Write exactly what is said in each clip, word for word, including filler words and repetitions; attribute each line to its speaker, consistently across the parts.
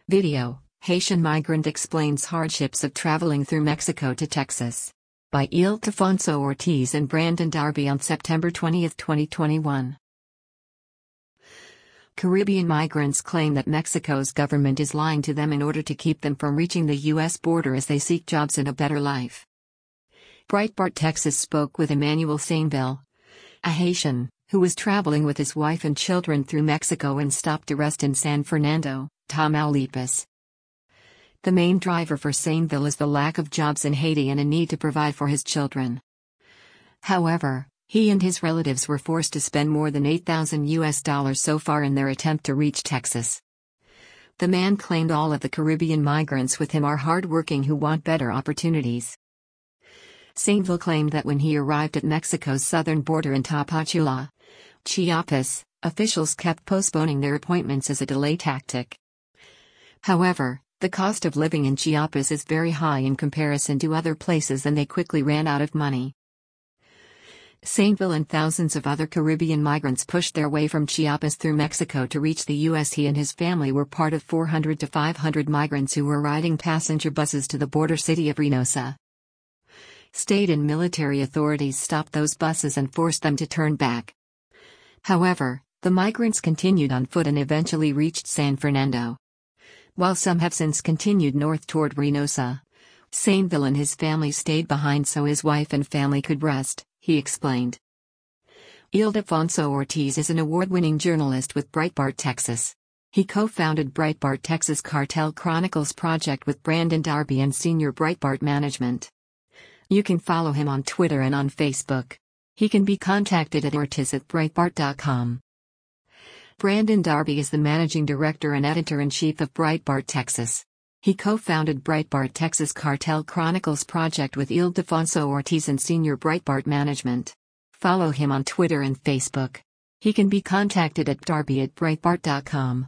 Speaker 1: Video: Haitian migrant explains hardships of traveling through Mexico to Texas. By Ildefonso Ortiz and Brandon Darby on September twentieth, twenty twenty-one. Caribbean migrants claim that Mexico's government is lying to them in order to keep them from reaching the U S border as they seek jobs and a better life. Breitbart Texas spoke with Emmanuel Sainville, a Haitian, who was traveling with his wife and children through Mexico and stopped to rest in San Fernando, Tamaulipas. The main driver for Sainville is the lack of jobs in Haiti and a need to provide for his children. However, he and his relatives were forced to spend more than eight thousand U S dollars so far in their attempt to reach Texas. The man claimed all of the Caribbean migrants with him are hardworking who want better opportunities. Sainville claimed that when he arrived at Mexico's southern border in Tapachula, Chiapas, officials kept postponing their appointments as a delay tactic. However, the cost of living in Chiapas is very high in comparison to other places and they quickly ran out of money. Sainville and thousands of other Caribbean migrants pushed their way from Chiapas through Mexico to reach the U S He and his family were part of four hundred to five hundred migrants who were riding passenger buses to the border city of Reynosa. State and military authorities stopped those buses and forced them to turn back. However, the migrants continued on foot and eventually reached San Fernando. While some have since continued north toward Reynosa, Sainville and his family stayed behind so his wife and family could rest, he explained. Ildefonso Ortiz is an award-winning journalist with Breitbart Texas. He co-founded Breitbart Texas Cartel Chronicles project with Brandon Darby and senior Breitbart management. You can follow him on Twitter and on Facebook. He can be contacted at ortiz at breitbart dot com. Brandon Darby is the managing director and editor-in-chief of Breitbart Texas. He co-founded Breitbart Texas Cartel Chronicles project with Ildefonso Ortiz and senior Breitbart management. Follow him on Twitter and Facebook. He can be contacted at darby at breitbart dot com.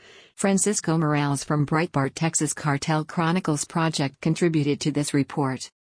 Speaker 1: Francisco Morales from Breitbart Texas Cartel Chronicles project contributed to this report.